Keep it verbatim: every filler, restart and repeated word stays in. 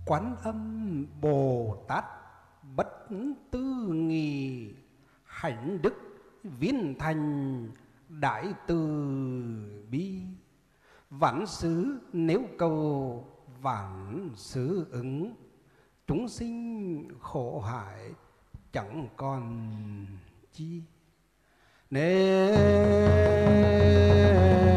Quán Âm Bồ Tát bất tư nghị, hạnh đức viên thành đại từ bi. Vạn xứ nếu cầu vạn xứ ứng, chúng sinh khổ hải chẳng còn chi. Nên